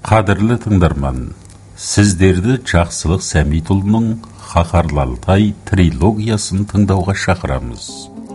Қадірлі тыңдарман, сіздерді Жақсылық Сәмитұлының Қаһарлы Алтай трилогиясын тыңдауға шақырамыз.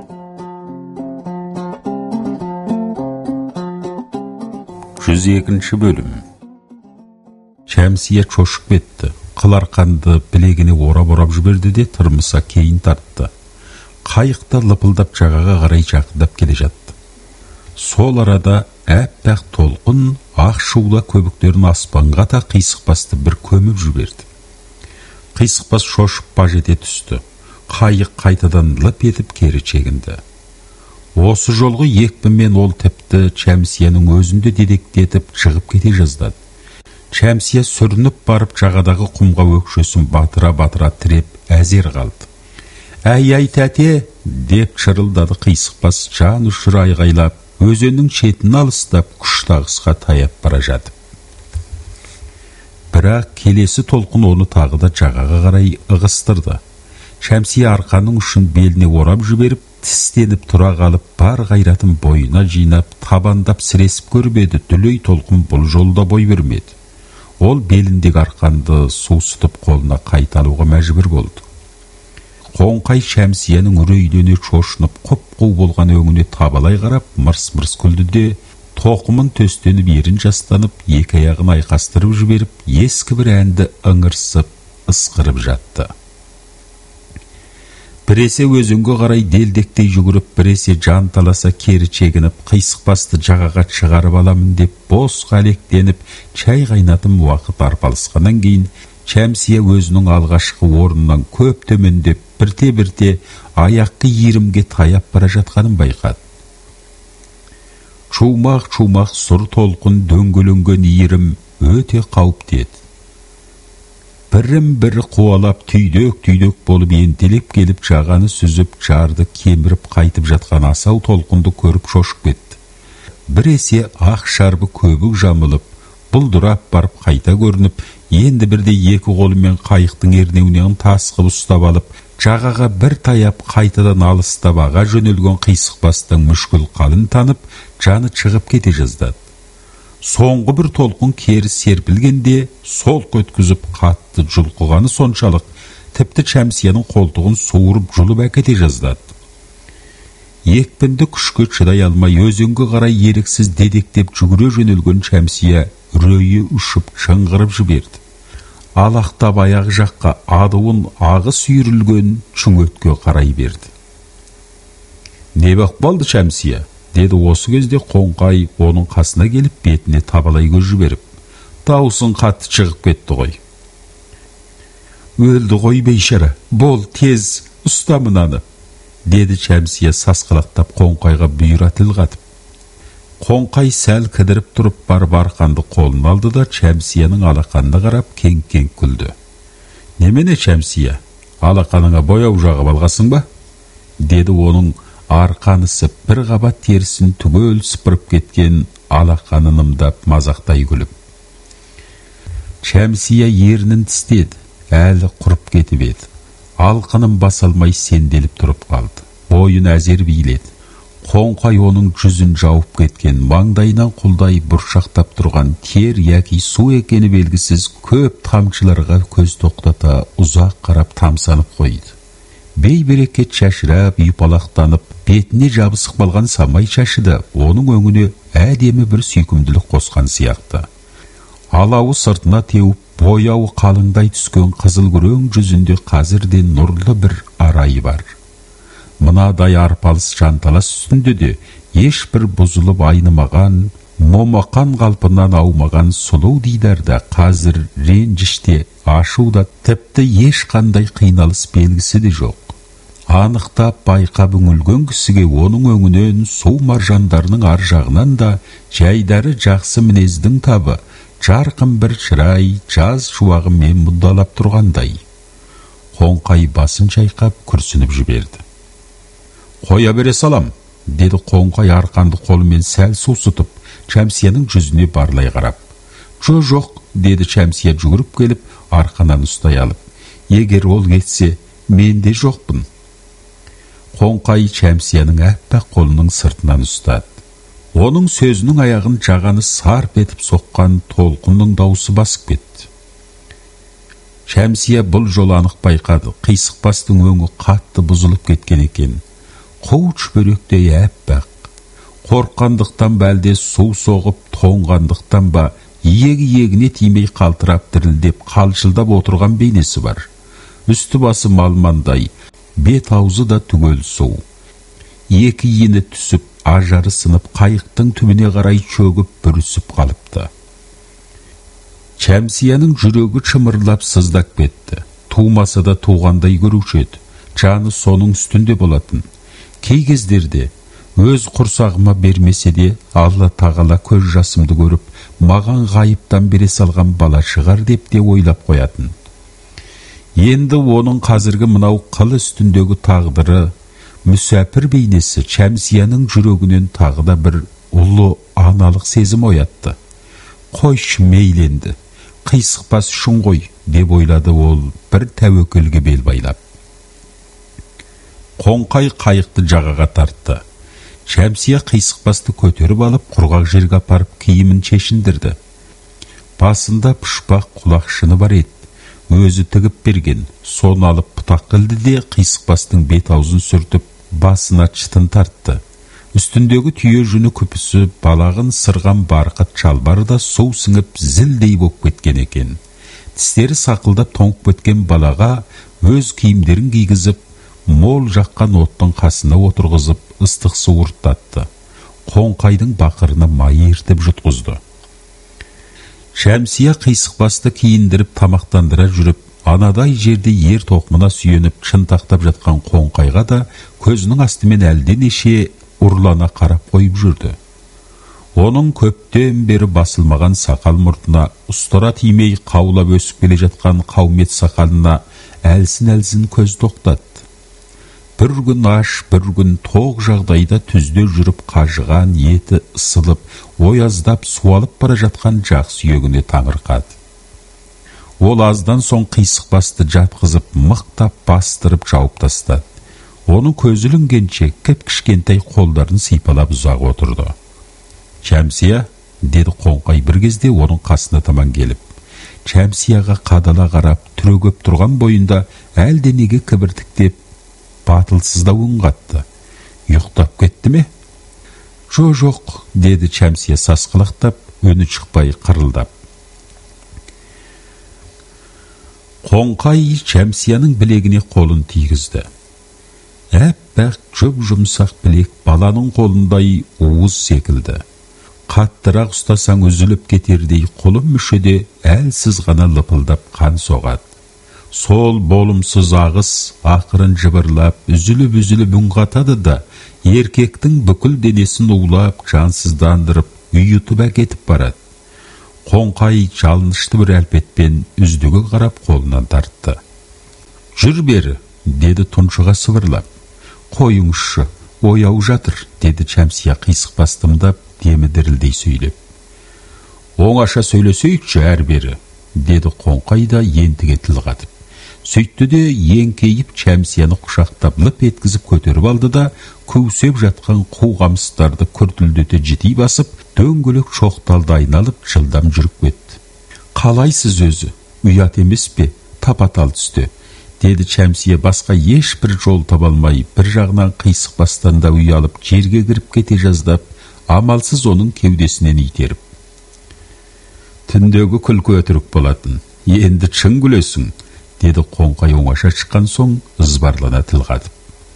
Жүз екінші бөлім. Шәмсия шошып кетті. Қыларқанды білегіне орап жіберді де тырмыса кейін тартты. Қайықта лыпылдап жағаға қарай жақындап келе жатты. Сол арада әппақ толқын ақ шула көбіктерін аспанға та қисықпасты бір көміп жіберді. Қисықпас шошып баж ете түсті. Қайық қайтадан лып етіп кері чегінді. Осы жолғы екпінмен ол тіпті Шәмсияның өзінде дедектетіп шығып кете жаздады. Шәмсия сүрініп барып жағадағы құмға өкшесін батыра тіреп әзер қалды. «Әй тәте!» деп шырылдады Қисықпас жан ұшыр айғайлап, өзеннің шетін алыстап күштағысқа таяп бара жатып. Бірақ келесі толқын оны тағы да жағаға қарай ығыстырды. Шәмсия арқаның ұшын беліне орап жіберіп, тістеніп тұра қалып, бар қайратын бойына жинап, табандап сіресіп көрбеді. Дүлей толқын бұл жолда бой бермеді. Ол беліндегі арқанды сусытып қолына қайталуға мәжбүр болды. Қоңқай Шәмсияның үрейлене шошынып, құп-қу болған өңіне табалай қарап, мырс-мырс күлді де, тоқымын төстеніп ерін жастанып, екі аяғын айқастырып жіберіп, ескі бір әнді ыңырсып, ысқырып жатты. Біресе өзенге қарай делдектей жүгіріп, біресе жанталаса кері чегініп, Қисықпасты жағаға шығарып аламын деп, бос қалектеніп, чай қайнатым уақыт арпалысқаннан кейін, Шәмсия өзінің алғашқы орнынан көп төмендеп, бірте-бірте аяққы иірімге таяп бара жатқанын байқады. Шумақ сұр толқын дөңгеленген иірім өте қауіпті еді. Бірін-бірі қуалап түйдек болып ентелеп келіп жағаны сүзіп, жарды кеміріп қайтып жатқан асау толқынды көріп шошып кетті. Біресе ақ шарбы көбік жамылып, бұлдырап барып қайта көрініп, енді бірде екі қолымен қайықтың ернеуінен тасқып ұстап алып, жағаға бір таяп қайтадан алыстап аға жөнелген Қисықпастың мүшкіл қалын танып, жаны шығып кете жаздады. Соңғы бір толқын кері серпілгенде, солқ өткізіп қатты жұлқығаны соншалық, тіпті Шәмсияның қолтығын суырып жұлып әкете жаздады. Екпінді күшке шыдай алмай, өзенге қарай еріксіз дедектеп жүгіре жөнелген Шәмсия үрейі ұшып шыңғырып жіберді. Алақтап аяқ жаққа адуын ағы сүйірілген шүңетке қарай берді. «Не бақ болды, Шәмсия?» деді осы кезде Қоңқай оның қасына келіп, бетіне табалай көз жіберіп. «Даусын қатты шығып кетті ғой». «Өлді ғой бейшара, бол тез ұста мынаны», деді Шәмсия сасқалақтап Қоңқайға бұйра тіл қатып. Қоңқай сәл кідіріп тұрып барып арқанды қолын алды да Шәмсияның алақанына қарап кең-кең күлді. «Немене, Шәмсия, алақаныңа бояу жағып алғасың ба?» деді оның арқанысып бір қабат терісін түгел сыпырып кеткен алақанын ымдап мазақтай күліп. Шәмсия ернін тістеді, әлі құрып кетіп еді. Алқынын басалмай сенделіп тұрып қалды. Бойын әзер биледі. Қоңқай оның жүзін жауып кеткен, маңдайынан құлдай бұршақтап тұрған тер яки су екені белгісіз көп тамшыларға көз тоқтата ұзақ қарап тамсанып қойды. Бей-берекет шашырап, үйпалақтанып, бетіне жабысық болған самай шашыды, оның өңіне әдемі бір сүйкімділік қосқан сияқты. Алауы сыртына теуіп, бояуы қалыңдай түскен қызыл күрең жүзінде қазірден нұрлы бір арайы бар. Мынадай арпалыс жанталас үстінде де ешбір бұзылып айнымаған, момақан қалпынан аумаған сұлу дидарда қазір ренжіште, ашуда, тіпті ешқандай қиналыс белгісі де жоқ. Анықтап байқап үңілген кісіге оның өңінен су маржандарының ар жағынан да жайдары жақсы мінездің табы, жарқын бір шырай жаз шуағымен мұндалап тұрғандай. Қоңқай басын шайқап күрсініп жіберді. «Қоя бере салам», деді Қоңқай арқанды қолымен сәл сусытып, Шәмсияның жүзіне барлай қарап. «Жоқ», деді Шәмсия жүгіріп келіп, арқанан ұстай алып. «Егер ол кетсе, мен де жоқпын». Қоңқай Шәмсияның әппақ қолының сыртынан ұстады. Оның сөзінің аяғын жағаны сарп етіп соққан толқынның даусы басып кетті. Шәмсия бұл жолы анық байқады. Қисықбастың өңі қатты бұзылып кеткен екен. Қу шүберектей әппақ. Қорққандықтан ба әлде су соғып тоңғандықтан ба иегі-иегіне тимей қалтырап дірілдеп қалшылдап отырған бейнесі бар. Үсті басы малмандай, бет аузы да түгел су. Екі иіні түсіп, ажары сынып, қайықтың түбіне қарай шөгіп бүрісіп қалыпты. Шәмсияның жүрегі шымырлап сыздап кетті. Тумаса да туғандай көруші еді. Жаны соның үстінде болатын. Кей кездерде өз құрсағыма бермесе де, Алла тағала көз жасымды көріп, маған ғайыптан бере салған бала шығар деп те ойлап қоятын. Енді оның қазіргі мынау қыл үстіндегі тағдыры, мүсәпір бейнесі Шәмсияның жүрегінен тағы да бір ұлы аналық сезім оятты. Қойшы мейленді, қисықпас үшін ғой, деп ойлады ол бір тәуекелге бел байлап. Қоңқай қайықты жағаға тартты. Шәмсия қисықпасты көтеріп алып, құрғақ жерге апарып киімін шешіндірді. Басында пұшпақ құлақшыны бар еді. Өзі тігіп берген. Соны алып пұтақ қылды де қисықпастың бет аузын сүртіп, басына чытын тартты. Үстіндегі түйе жүні күпісі, балағын сырған барқыт шалбары да су сіңіп зілдей боп кеткен екен. Тістері сақылдап тоңып кеткен балаға өз киімдерін кигізіп, мол жаққан оттың қасына отырғызып, ыстық су ұрттатты. Қоңқайдың бақырына май ертіп жұтқызды. Шәмсия қисықбасты киіндіріп тамақтандыра жүріп, анадай жерде ер тоқымына сүйеніп шынтақтап жатқан Қоңқайға да көзінің астымен әлденеше ұрлана қарап қойып жүрді. Оның көптен бері басылмаған сақал мұртына, ұстара тимей қаулап өсіп келе жатқан қаумет сақалына әлсін-әлсін көз тоқтатты. Бір күн аш, бір күн тоқ жағдайда түзде жүріп қажыған еті ысылып, ояздап суалып бара жатқан жақ сүйегіне таңырқады. Ол аздан соң қисықбасты жатқызып, мықтап бастырып жауып тастады. Оның көзі ілінгенше кіп-кішкентай қолдарын сипалап ұзақ отырды. Шәмсия, деді Қоңқай бір кезде оның қасына таман келіп. Шәмсияға қадала қарап, түрегеп тұрған бойында әлденеге кібіртіктеп, батылсызда өң қатты. Ұйықтап кетті ме? Жоқ, деді Шәмсия сасқалақтап, өні шықпай қырылдап. Қоңқай Шәмсияның білегіне қолын тигізді. Әппақ жұп-жұмсақ білек баланың қолындай уыз секілді. Қаттырақ ұстасаң үзіліп кетердей қолым мүшеде әлсіз ғана лыпылдап қан соғады. Сол болымсыз ағыс ақырын жыбырлап, үзіліп үн қатады да, еркектің бүкіл денесін улап, жансыздандырып, үйітіп әкетіп барады. Қоңқай жалынышты бір әлпетпен үздігі қарап қолынан тартты. Жүр бері, деді тұншыға сыбырлап. Қойыңызшы, ояу жатыр, деді Шәмсия қисықбастымдап, демі дірілдей сөйлеп. Оңаша сөйлесейікші әр бері, деді Қоңқай да ентіге тіл қатып. Сөйтті де еңкейіп Шәмсияны құшақтап лып еткізіп көтеріп алды да, көусеп жатқан қу қамыстарды күртілдете жити басып, дөңгелек шоқталды айналып, жылдам жүріп кетті. Қалайсыз өзі? Ұят емес пе? Тапатал түсті, деді Шәмсия басқа ешбір жол таба алмай, бір жағынан қисықбастан да ұялып, жерге кіріп кете жаздап, амалсыз оның кеудесінен итеріп. Түндегі күлкі өтірік болатын. Енді шын күлесің, деді Қоңқай оңаша шыққан соң ызбарлана тіл қатып.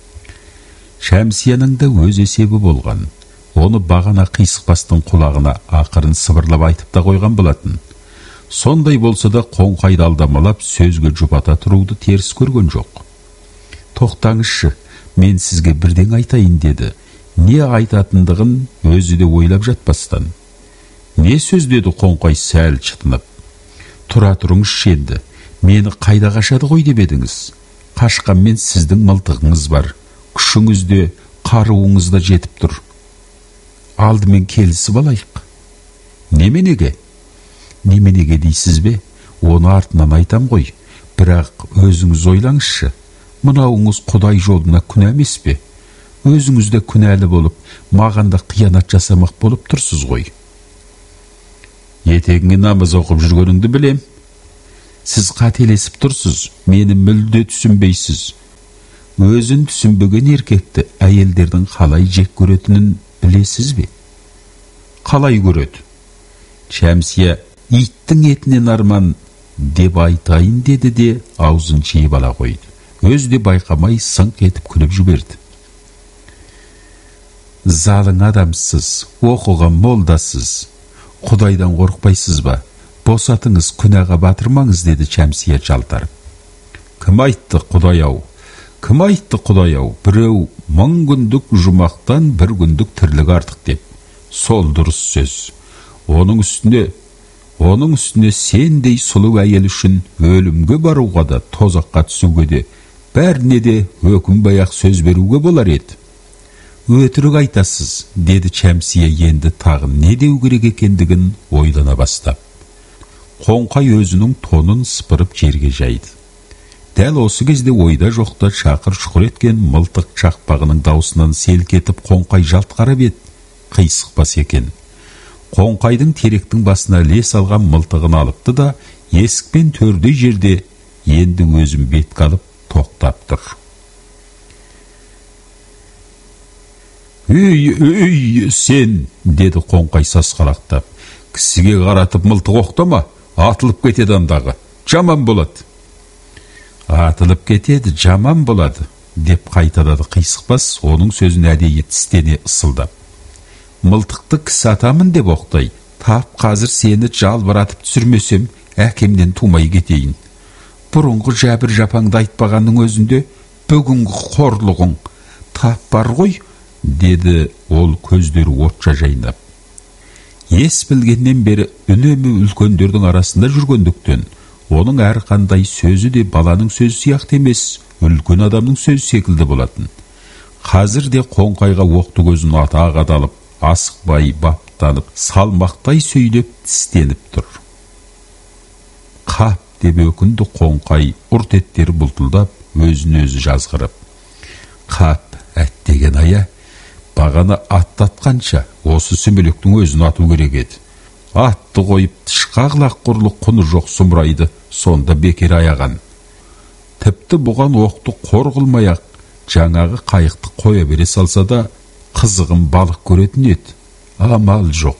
Шәмсияның да өз есебі болған. Оны бағана қисықбастың құлағына ақырын сыбырлап айтып та қойған болатын. Сондай болса да Қоңқайды алдамалап сөзге жұбата тұруды теріс көрген жоқ. Тоқтаңызшы, мен сізге бірден айтайын, деді. Не айтатындығын өзі де ойлап жатпастан. Не сөз, деді Қоңқай сәл шытынып. Тұра тұрыңызшы енді. Мені қайда қашады ғой деп едіңіз. Қашқанмен сіздің мылтығыңыз бар. Күшіңізде, қаруыңызда жетіп тұр. Алдымен келісіп алайық. Неменеге? Неменеге дейсіз бе? Оны артынан айтам ғой. Бірақ өзіңіз ойлаңызшы. Мынауыңыз Құдай жолына күнә емес пе? өзіңіз де күнәлі болып, маған да қиянат жасамақ болып тұрсыз ғой. Етегіңе намаз оқып жүргеніңді білем. Сіз қателесіп тұрсыз, мені мүлде түсінбейсіз. Өзін түсінбеген еркекті әйелдердің қалай жек көретінін білесіз бе? Қалай көреді? Шәмсия, иттің етінен арман деп айтайын деді де аузын жиып ала қойды. Өзі де байқамай сыңқ етіп күліп жіберді. Залың адамсыз, оқыған молдасыз. Құдайдан қорықпайсыз ба? Босатыңыз, күнәға батырмаңыз, деді Шәмсия жалтарып. Кім айтты, Құдай-ау? Кім айтты, Құдай-ау? Біреу 1000 күндік жұмақтан 1 күндік тірлік артық деп. Сол дұрыс сөз. Оның үстіне сендей сұлу әйел үшін өлімге баруға да, тозаққа түсуге де, бәріне де өкінбей-ақ сөз беруге болар еді. Өтірік айтасыз, деді Шәмсия енді тағы не деу керек екендігін ойлана бастап. Қоңқай өзінің тонын сыпырып жерге жайды. Дәл осы кезде ойда жоқта шақыр-шұқыр еткен мылтық шақпағының даусынан селк етіп Қоңқай жалт қарап еді. Қисықпас екен. Қоңқайдың теректің басына іле салған мылтығын алыпты да, есікпен төрдей жерде енді өзін бетке алып тоқтап тұр. Үй, сен, деді Қоңқай сасқалақтап. Кісіге қаратып мылтық оқтама, атылып кетеді андағы. Жаман болады. Атылып кетеді, жаман болады, деп қайталады Қисықпас, оның сөзін әдейі тістене ысылдап. Мылтықты кісі атамын деп оқтай. Тап қазір сені жалбыратып түсірмесем, әкемнен тумай кетейін. Бұрынғы жәбір жапаңды айтпағанның өзінде бүгінгі қорлығың тап бар ғой, деді ол көздері отша жайнап. Ес білгеннен бері үнемі үлкендердің арасында жүргендіктен, оның әрқандай сөзі де баланың сөзі сияқты емес, үлкен адамның сөзі секілді болатын. Қазір де Қоңқайға оқты көзін ата қадалып, асықпай, баптанып, салмақтай сөйлеп тістеніп тұр. Қап деп өкінді Қоңқай, ұрт еттері бұлтылдап, өзін-өзі жазғырып. Қап, әттеген ая, бағана аттатқанша осы сүмелектің өзін ату керек еді. Атты қойып, тышқақ құрлық құны жоқ сұмырайды, сонда бекер аяған. Тіпті бұған оқты қор қылмай-ақ, жаңағы қайықты қоя бере салса да, қызығын балық көретін еді. Амал жоқ.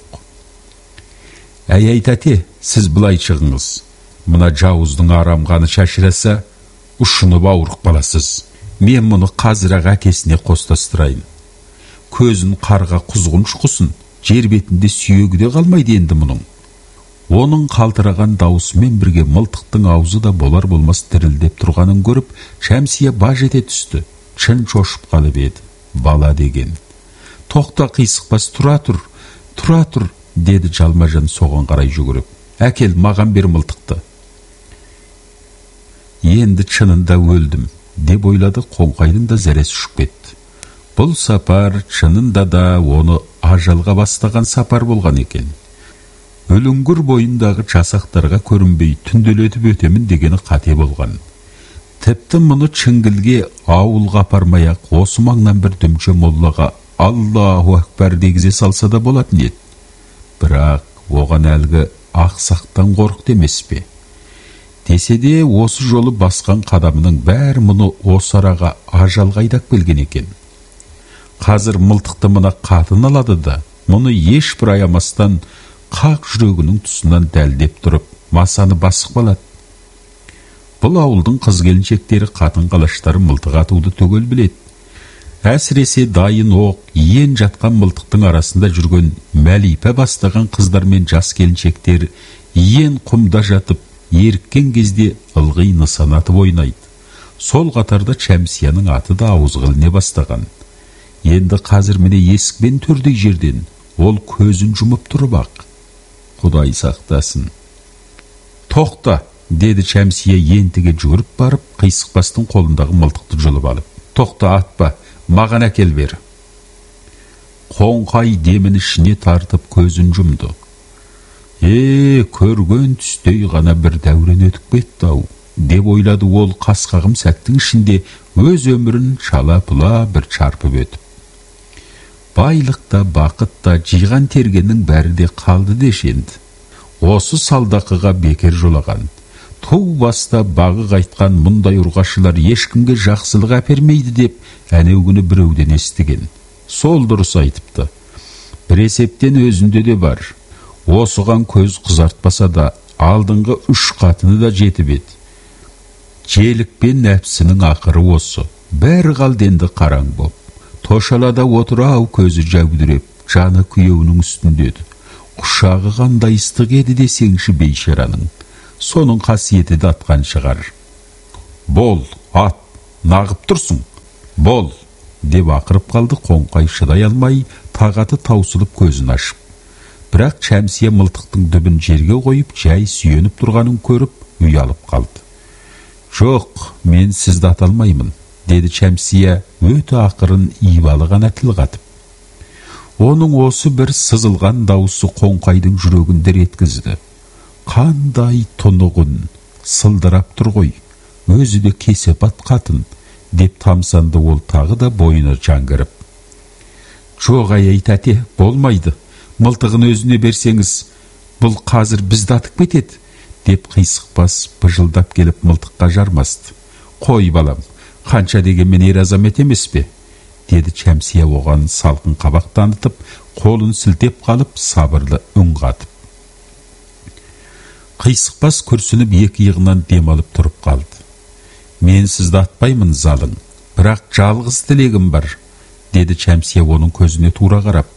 Әй тәте, сіз былай шығыңыз. Мына жауыздың арамғаны шашыраса, ұшынып ауырық баласыз. Мен мұны қазір-ақ әкесіне қостастырайын. Көзін қарға құзғын шұқысын, жер бетінде сүйегі де қалмайды енді мұның. Оның қалтыраған даусымен бірге мылтықтың аузы да болар болмас дірілдеп тұрғанын көріп, Шәмсия баж ете түсті. Шын шошып қалып еді. Бала деген. Тоқта, Қисықпас, тұра тұр, деді жалма-жан соған қарай жүгіріп. Әкел, маған бер мылтықты. Енді шынында өлдім, деп ойлады. Қоңқайдың да зәресі ұшып кетті. Бұл сапар шынында да оны ажалға бастаған сапар болған екен. Өліңгір бойындағы жасақтарға көрінбей түнделетіп өтемін дегені қате болған. Тіпті мұны Шіңгілге ауылға апармай-ақ осы маңнан бір дүмше моллаға Аллаху Акбар дегізе салса да болатын еді. Бірақ оған әлгі ақсақтан қорық демес пе? Десе де осы жолы басқан қадамының бәрі мұны осы араға ажалға айдап келген екен. Қазір мылтықты мына қатын алады да, мұны ешбір аямастан қақ жүрегінің тұсынан дәлдеп тұрып, масаны басып қалады. Бұл ауылдың қыз-келіншектері, қатын-қалаштары мылтық атуды түгел біледі. Әсіресе дайын оқ, иен жатқан мылтықтың арасында жүрген Мәлипа бастаған қыздар мен жас келіншектер иен құмда жатып, еріккен кезде ылғи нысан атып ойнайды. Сол қатарда Шәмсияның аты да ауызғы іліне бастаған. Енді қазір міне есікпен төрдей жерден ол көзін жұмып тұрып ақ. Құдай сақтасын. Тоқта, деді Шәмсия ентіге жүгіріп барып, Қисықпастың қолындағы мылтықты жұлып алып. Тоқта, атпа, маған әкел бер. Қоңқай демін ішіне тартып көзін жұмды. Көрген түстей ғана бір дәурен өтіп кетті-ау, деп ойлады ол. Қасқағым сәттің ішінде өз өмірін шала-пұла бір чарпып өтіп. Байлық та, бақыт та, жиған тергеннің бәрі де қалды дешенді. Осы салдақыға бекер жолаған. Тау баста бағы қайтқан мұндай ұрғашылар ешкімге жақсылық әпермейді деп әнеугіні біреуден естіген. Сол дұрыс айтыпты. Бір есептен өзінде де бар. Осыған көз қызартпаса да, алдыңғы 3 қатыны да жетіп еді. Желік пен нәпсінің ақыры осы. Бәрі қалденді қараң боп. Тошалада отырау көзі жәудіреп, жаны күйеуінің үстіндеді. Құшағы қандай ыстық еді десеңші бейшараның. Соның қасиеті де атқан шығар. Бол, ат, нағып тұрсың. Бол, деп ақырып қалды Қоңқай шыдай алмай, тағаты таусылып көзін ашып. Бірақ Шәмсия мылтықтың дүбін жерге қойып, жай сүйеніп тұрғанын көріп, ұялып қалды. Жоқ, мен сізді аталмаймын, деді Шәмсия өте ақырын ибалы ғана тіл қатып. Оның осы бір сызылған дауысы Қоңқайдың жүрегін дір еткізді. Қандай тұнығын, сылдырап тұр ғой, өзі де кесепат қатын, деп тамсанды ол тағы да бойына жаңғырып. Жоқ ай тәте, болмайды, мылтығын өзіне берсеңіз, бұл қазір бізді атып кетеді, деп Қисықбас быжылдап келіп мылтыққа жармасты. Қой балам, қанша дегенмен ер азамат емес пе? Деді Шәмсия оған салқын қабақ танытып, қолын сілтеп қалып, сабырлы үн қатып. Қисықбас күрсініп екі иығынан дем алып тұрып қалды. Мен сізді атпаймын залың, бірақ жалғыз тілегім бар, деді Шәмсия оның көзіне тура қарап.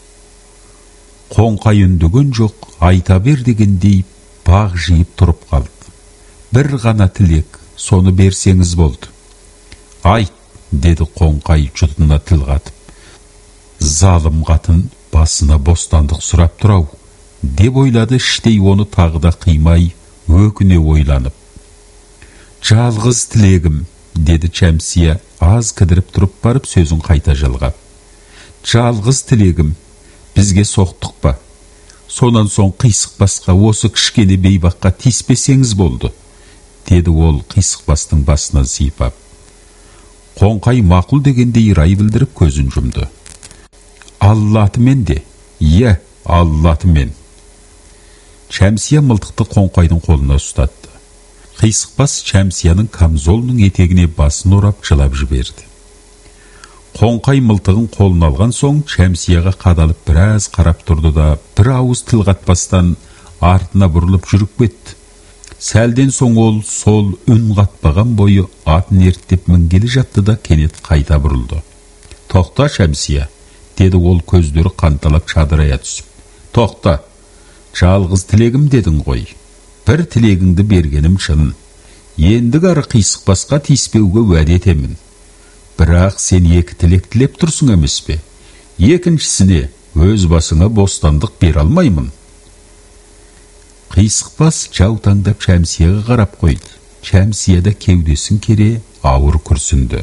Қоңқай үндеген жоқ, айта бер дегендей баг жиып тұрып қалды. Бір ғана тілек, соны берсеңіз болды. Айт, деді Қоңқай жұтына тіл қатып. Залым қатын басына бостандық сұрап тұрау, деп ойлады іштей, оны тағы да қимай, өкіне ойланып. Жалғыз тілегім, деді Шәмсия аз кідіріп тұрып барып сөзін қайта жалғап. Жалғыз тілегім, бізге соқтық па? Сонан соң Қисықбасқа осы кішкене бейбаққа тиіспесеңіз болды, деді ол Қисықбастың басына сипап. Қоңқай мақұл дегендей рай білдіріп көзін жұмды. Алла атымен де, иә, Алла атымен. Шәмсия мылтықты Қоңқайдың қолына ұстатты. Қисықбас Шәмсияның камзолының етегіне басын орап жылап жіберді. Қоңқай мылтығын қолын алған соң Шәмсияға қадалып біраз қарап тұрды да, бір ауыз тіл қатпастан артына бұрылып жүріп кетті. Сәлден соң ол сол үн қатпаған бойы атын ерттеп мінгелі жатты да кенет қайта бұрылды. Тоқта Шәмсия, деді ол көздері қанталап шадырая түсіп. Тоқта, жалғыз тілегім дедің ғой. Бір тілегіңді бергенім шын. Ендігәрі Қисықбасқа тиіспеуге уәде етемін. Бірақ сен екі тілек тілеп тұрсың емес пе? Екіншісіне өз басыңа бостандық бер алмаймын. Қисықбас жаутаңдап Шәмсияға қарап қойды. Шәмсия да кеудесін кере ауыр күрсінді.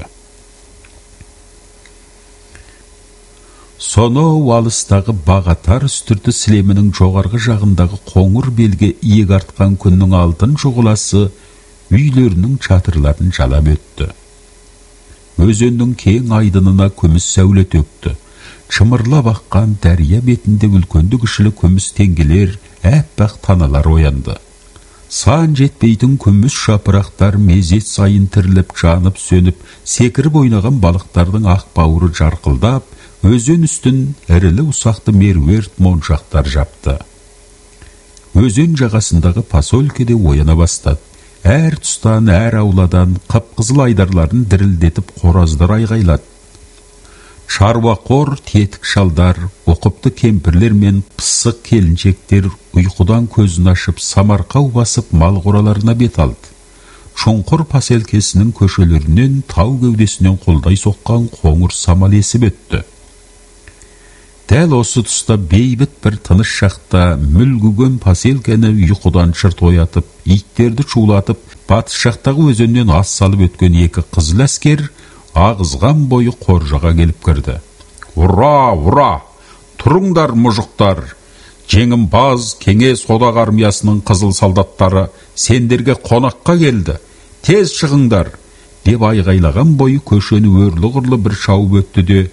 Сонау алыстағы бағатар үстірті сілемінің жоғарғы жағындағы қоңыр белге иек артқан күннің алтын шұғыласы үйлерінің чатырларын жалап өтті. Өзеннің кең айдынына күміс сәуле төкті. Шымырлап аққан дәрия бетінде үлкенді кішілі күміс теңгелер, әппақ таналар оянды. Сан жетпейтін күміс шапырақтар мезет сайын тіріліп, жанып сөніп, секіріп ойнаған балықтардың ақ бауыры жарқылдап, өзен үстін ірілі ұсақты меруерт моншақтар жапты. Өзен жағасындағы поселкеде ояна бастады. Әр тұстан, әр ауладан қып-қызыл айдарларын дірілдетіп қораздар айғайлады. Шаруақор тетік шалдар, оқыпты кемпірлер мен пысық келіншектер ұйқыдан көзін ашып, самарқау басып мал қораларына бет алды. Шұңқыр поселкесінің көшелерінен тау кеудесінен қолдай соққан қоңыр самал есіп өтті. Дәл осы тұста бейбіт бір тыныш шақта мүлгіген поселкені ұйқыдан шырт оятып, иттерді шулатып, батыс жақтағы өзеннен ас салып өткен екі қызыл әскер ағызған бойы қоржаға келіп кірді. Ура, ура! Тұрыңдар, мұжықтар! Жеңімпаз кеңес одақ армиясының қызыл солдаттары сендерге қонаққа келді. Тез шығыңдар! Деп айғайлаған бойы көшені өрлі-ғырлы бір шауып өтті де,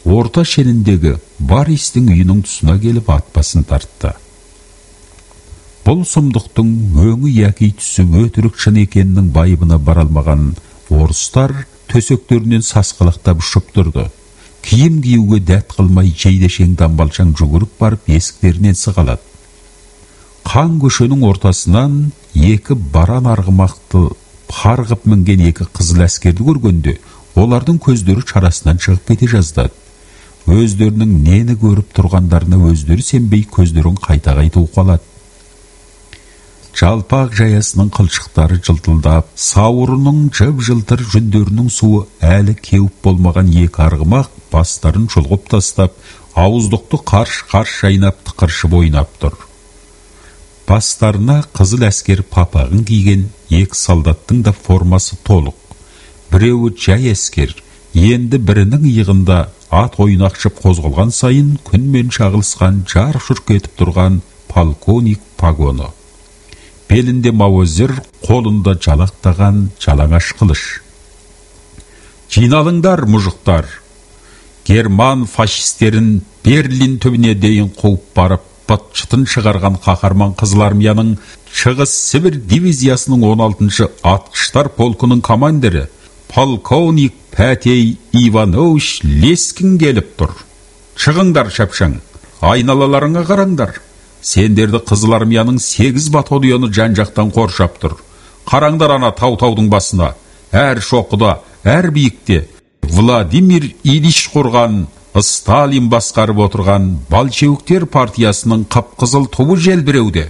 орта шеніндегі Бористің үйінің тұсына келіп атпасын тартты. Бұл сұмдықтың өңі яки түсі өтірік шын екенінің байыбына баралмаған орыстар төсектерінен сасқалақтап ұшып тұрды. Киім киюге дәт қылмай жейдешең дамбалшаң жүгіріп барып есіктерінен сығалады. Қан көшенің ортасынан екі баран арғымақты қарғып мінген екі қызыл әскерді көргенде, олардың көздері шарасынан шығып кете жаздады. Өздерінің нені көріп тұрғандарына өздері сенбей көздерін қайта-қайта уқалады. Жалпақ жаясының қылшықтары жылтылдап, сауырының жып-жылтыр жүндерінің суы әлі кеуіп болмаған екі арғымақ бастарын шұлғып тастап, ауыздықты қарш-қарш шайнап тықыршып ойнап тұр. Бастарына қызыл әскер папағын киген екі солдаттың да формасы толық. Біреуі жай әскер, енді бірінің иығында ат ойнақшып қозғалған сайын күнмен шағылысқан жарқ-жұрқ етіп тұрған полковник погоны. Белінде маузер, қолында жалақтаған жалаңаш қылыш. Жиналыңдар, мұжықтар! Герман фашистерін Берлин түбіне дейін қуып барып, быт-шытын шығарған қаһарман қызыл армияның Шығыс Сібір дивизиясының 16-шы атқыштар полкының командирі полковник Пәтей Иванович Лескин келіп тұр. Шығыңдар, шапшаң, айналаларыңа қараңдар. Сендерді қызыл армияның 8 батальоны жан-жақтан қоршап тұр. Қараңдар ана тау-таудың басына, әр шоқыда, әр биікте Владимир Ильич қорған, Сталин басқарып отырған большевиктер партиясының қып-қызыл туы желбіреуде.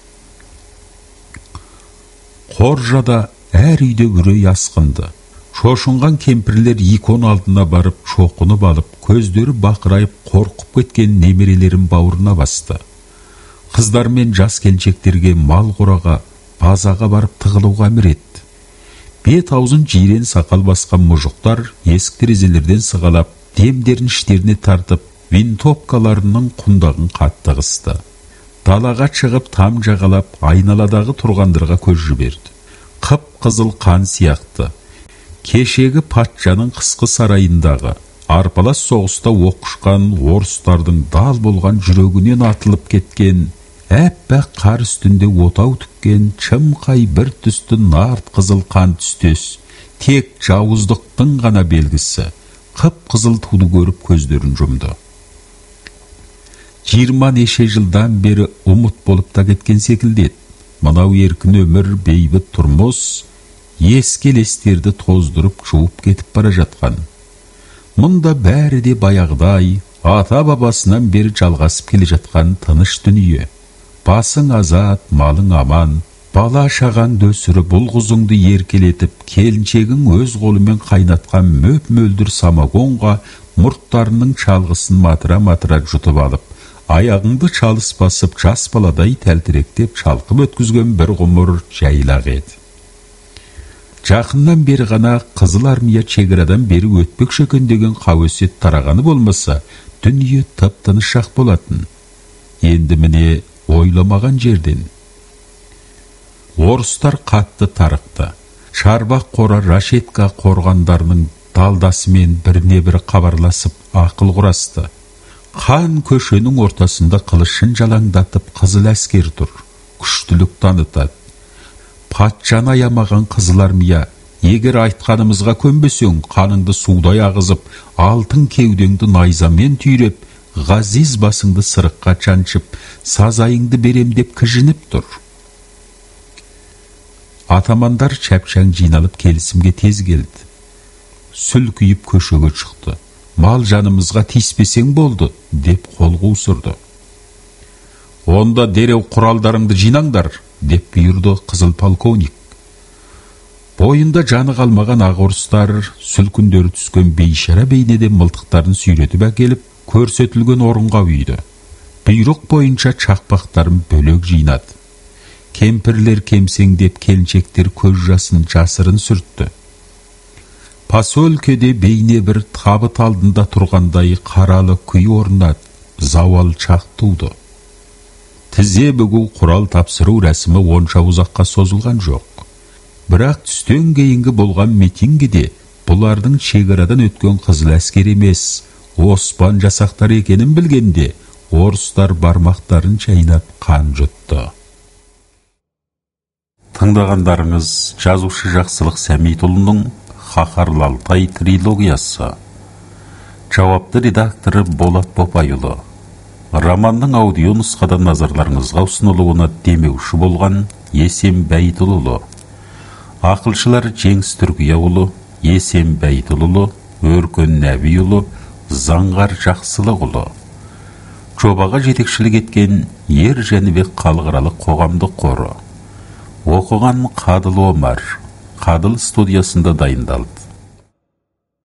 Қоржада әр үйде үрей асқынды. Шошынған кемпірлер икон алдына барып, шоқынып алып, көздері бақырайып, қорқып кеткен немерелерін бауырына басты. Қыздар мен жас келіншектерге мал қораға, базаға барып тығылуға әмір етті. Бет аузын жирен сақал басқан мұжықтар есік терезелерден сығалап, демдерін іштеріне тартып, винтовкаларының құндағын қатты қысты. Далаға шығып там жағалап, айналадағы тұрғандарға көз жіберді. Қып-қызыл қан сияқты. Кешегі патшаның қысқы сарайындағы арпалас соғыста оқышқан орыстардың дал болған жүрегінен атылып кеткен, әппақ қар үстінде отау түккен чымқай бір түсті нарт қызыл қан түстес, тек жауыздықтың ғана белгісі. Қып-қызыл туды көріп көздерін жұмды. 20 неше жылдан бері ұмыт болып та кеткен секілдеді. Мынау еркін өмір, бейбіт тұрмыс ескелестерді тоздырып жуып кетіп бара жатқан. Мұнда бәрі де баяғыдай ата-бабасынан бері жалғасып келе жатқан тыныш дүние. Басың азат, малың аман, бала шаған дөсіріп, ұл-қызыңды еркелетіп, келіншегің өз қолымен қайнатқан мөп-мөлдір самогонға мұрттарының шалғысын матыра-матыра жұтып алып, аяғыңды шалыс басып, жас баладай тәлтіректеп шалқып өткізген бір ғұмыр жайлақ еді. Жақыннан бері ғана қызыл армия шекарадан бері өтпекші екен деген қауесет тарағаны болмаса, дүние тып-тыныш шақ болатын. Енді міне ойламаған жерден орыстар қатты тарықты. Шарбақ қора Рашетка қорғандарының далдасымен біріне бірі қабарласып ақыл құрасты. Қан көшенің ортасында қылышын жалаңдатып қызыл әскер тұр, күштілік танытады. Патшаны аямаған қызыл армия, егер айтқанымызға көнбесең, қаныңды судай ағызып, алтын кеудеңді найзамен түйреп, ғазиз басыңды сырыққа чаншып, сазайыңды берем деп кіжініп тұр. Атамандар шапшаң жиналып келісімге тез келді. Сүл күйіп көшеге шықты. Мал жанымызға тиіспесең болды, деп қол қусырды. Онда дереу құралдарыңды жинаңдар, деп бұйырды қызыл полковник. Бойында жаны қалмаған ағорыстар сүлкіндері түскен бейшара бейнеде мылтықтарын сүйретіп әкеліп, көрсетілген орынға үйді. Бұйрық бойынша чақпақтарын бөлек жинады. Кемпірлер кемсеңдеп, келіншектер көз жасын жасырын сүртті. Поселкеде бейне бір табыт алдында тұрғандай қаралы күй орнады, зауал чақ туды. Тізе бүгу құрал тапсыру рәсімі онша ұзаққа созылған жоқ. Бірақ түстен кейінгі болған митингіде бұлардың шекарадан өткен қызыл әскер емес, оспан жасақтар екенін білгенде, орыстар бармақтарын шайнап қан жұтты. Тыңдағандарыңыз жазушы Жақсылық Сәмитұлының Хақарлы Алтай трилогиясы. Жауапты редакторы Болат Бопайұлы. Романның аудио нұсқадан назарларыңызға ұсынылуына демеуші болған Есен Бәйтұлы. Ақылшылар Жеңіс Түркияұлы, Есен Бәйтұлы, Өркен Нәбиұлы, Заңғар Жақсылықұлы. Жобаға жетекшілік еткен Ер Жәнібек халықаралық қоғамдық қоры. Оқыған Қадыл Омар, Қадыл студиясында дайындалды.